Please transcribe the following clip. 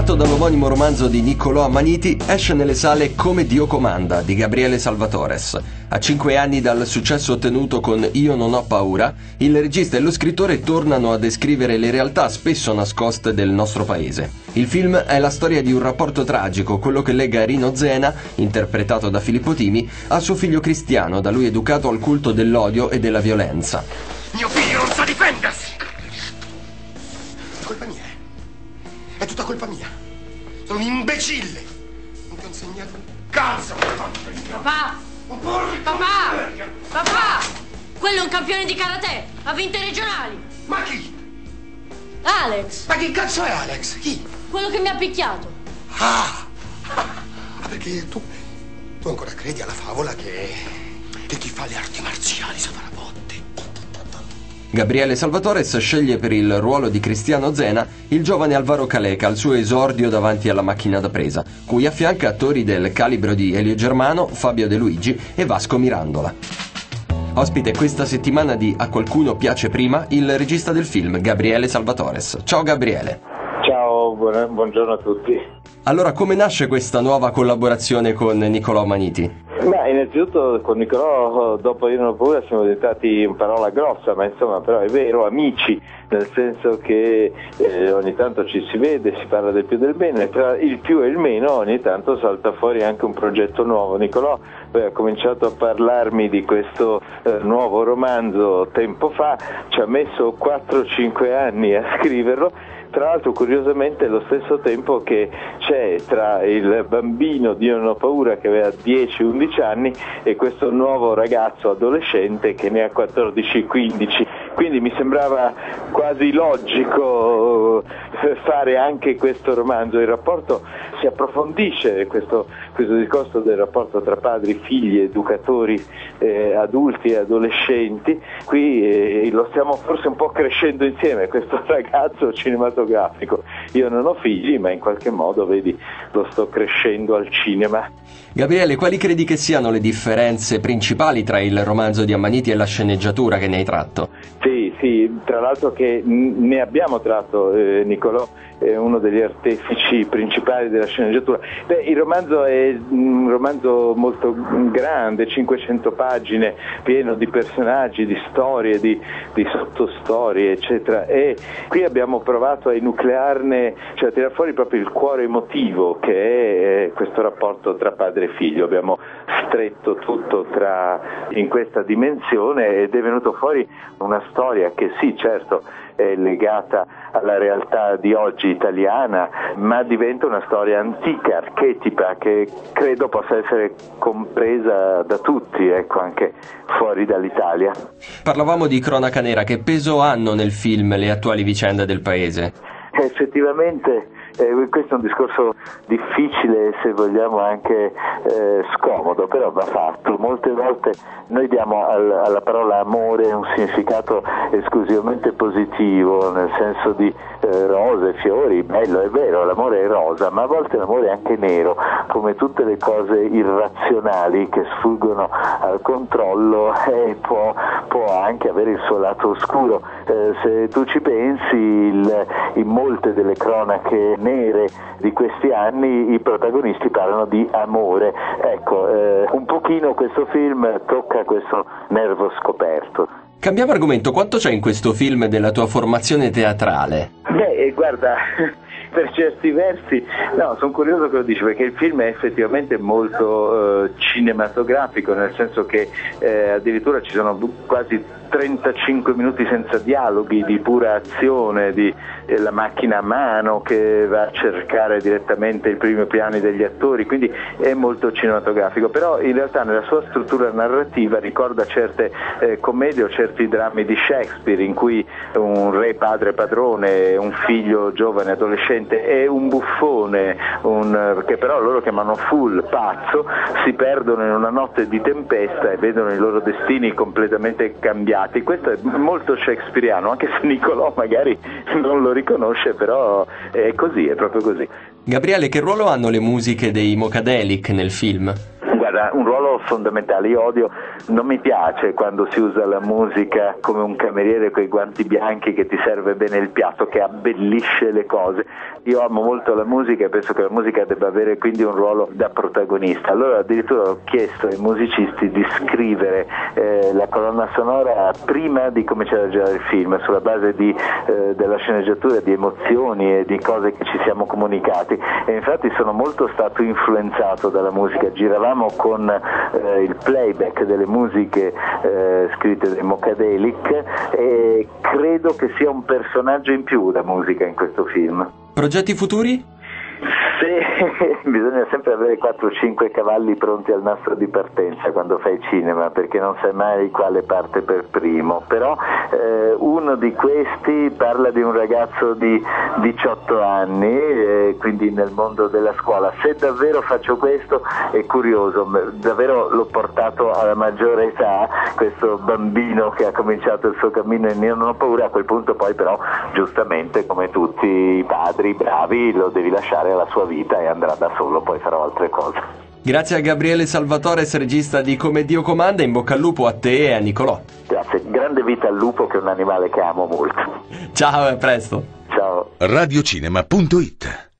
Tratto dall'omonimo romanzo di Niccolò Ammaniti, esce nelle sale Come Dio comanda di Gabriele Salvatores. A 5 anni dal successo ottenuto con Io non ho paura, il regista e lo scrittore tornano a descrivere le realtà spesso nascoste del nostro paese. Il film è la storia di un rapporto tragico, quello che lega Rino Zena, interpretato da Filippo Timi, a suo figlio Cristiano, da lui educato al culto dell'odio e della violenza. Mio figlio non sa difendersi! Colpa mia, È tutta colpa mia. Sono un imbecille. Non ti ho insegnato un cazzo. Papà! Papà! Quello è un campione di karate. Ha vinto i regionali. Ma chi? Alex. Ma chi cazzo è Alex? Chi? Quello che mi ha picchiato. Perché tu ancora credi alla favola che chi fa le arti marziali sa fare a botte? Gabriele Salvatores sceglie per il ruolo di Cristiano Zena il giovane Alvaro Caleca al suo esordio davanti alla macchina da presa, cui affianca attori del calibro di Elio Germano, Fabio De Luigi e Vasco Mirandola. Ospite questa settimana di A qualcuno piace prima il regista del film, Gabriele Salvatores. Ciao Gabriele. Ciao, buongiorno a tutti. Allora, come nasce questa nuova collaborazione con Niccolò Ammaniti? Innanzitutto con Niccolò, dopo Io non ho paura, siamo diventati in parola grossa, ma insomma però è vero, amici, nel senso che ogni tanto ci si vede, si parla del più e del meno, e tra il più e il meno ogni tanto salta fuori anche un progetto nuovo. Niccolò poi ha cominciato a parlarmi di questo nuovo romanzo tempo fa, ci ha messo 4-5 anni a scriverlo. Tra l'altro curiosamente lo stesso tempo che c'è tra il bambino di Io non ho paura che aveva 10-11 anni e questo nuovo ragazzo adolescente che ne ha 14-15. Quindi mi sembrava quasi logico fare anche questo romanzo. Il rapporto si approfondisce, questo discorso del rapporto tra padri, figli, educatori, adulti e adolescenti. Qui lo stiamo forse un po' crescendo insieme, questo ragazzo cinematografico. Io non ho figli, ma in qualche modo, vedi, lo sto crescendo al cinema. Gabriele, quali credi che siano le differenze principali tra il romanzo di Ammaniti e la sceneggiatura che ne hai tratto? Sì, tra l'altro che ne abbiamo tratto, Niccolò è uno degli artefici principali della sceneggiatura. Il romanzo è un romanzo molto grande, 500 pagine, pieno di personaggi, di storie, di sottostorie, eccetera, e qui abbiamo provato a enuclearne, cioè a tirare fuori proprio il cuore emotivo che è questo rapporto tra padre e figlio. Abbiamo stretto tutto in questa dimensione ed è venuto fuori una storia che sì, certo, è legata alla realtà di oggi italiana, ma diventa una storia antica, archetipa, che credo possa essere compresa da tutti, ecco, anche fuori dall'Italia. Parlavamo di cronaca nera, che peso hanno nel film le attuali vicende del paese? Effettivamente questo è un discorso difficile, se vogliamo anche scomodo, però va fatto. Molte volte noi diamo alla parola amore un significato esclusivamente positivo, nel senso di rose, fiori, bello, è vero, l'amore è rosa, ma a volte l'amore è anche nero, come tutte le cose irrazionali che sfuggono al controllo, e può anche avere il suo lato oscuro. Se tu ci pensi, in molte delle cronache nere di questi anni i protagonisti parlano di amore. Ecco, un pochino questo film tocca questo nervo scoperto. Cambiamo argomento, quanto c'è in questo film della tua formazione teatrale? Guarda, per certi versi, no, sono curioso che lo dici, perché il film è effettivamente molto cinematografico, nel senso che addirittura ci sono quasi 35 minuti senza dialoghi, di pura azione, di la macchina a mano che va a cercare direttamente i primi piani degli attori, quindi è molto cinematografico, però in realtà nella sua struttura narrativa ricorda certe commedie o certi drammi di Shakespeare, in cui un re padre padrone, un figlio giovane adolescente e un buffone, che però loro chiamano fool, pazzo, si perdono in una notte di tempesta e vedono i loro destini completamente cambiati. Questo è molto shakespeariano, anche se Niccolò magari non lo riconosce, però è così, è proprio così. Gabriele, che ruolo hanno le musiche dei Mocadelic nel film? Guarda, Guarda, un ruolo fondamentale. Io odio, non mi piace quando si usa la musica come un cameriere con i guanti bianchi che ti serve bene il piatto, che abbellisce le cose. Io amo molto la musica e penso che la musica debba avere quindi un ruolo da protagonista. Allora addirittura ho chiesto ai musicisti di scrivere la colonna sonora prima di cominciare a girare il film, sulla base della sceneggiatura, di emozioni e di cose che ci siamo comunicati, e infatti sono molto stato influenzato dalla musica. Giravamo con il playback delle musiche scritte dai Mocadelic e credo che sia un personaggio in più la musica in questo film. Progetti futuri? Sì, bisogna sempre avere 4-5 cavalli pronti al nastro di partenza quando fai cinema, perché non sai mai quale parte per primo, però uno di questi parla di un ragazzo di 18 anni, quindi nel mondo della scuola. Se davvero faccio questo è curioso, davvero l'ho portato alla maggiore età, questo bambino che ha cominciato il suo cammino, e non ho paura a quel punto. Poi però giustamente, come tutti i padri bravi, lo devi lasciare alla sua vita e andrà da solo, poi farò altre cose. Grazie a Gabriele Salvatores, regista di Come Dio Comanda, in bocca al lupo a te e a Nicolò. Grazie, grande vita al lupo, che è un animale che amo molto. Ciao e a presto. Ciao. Radiocinema.it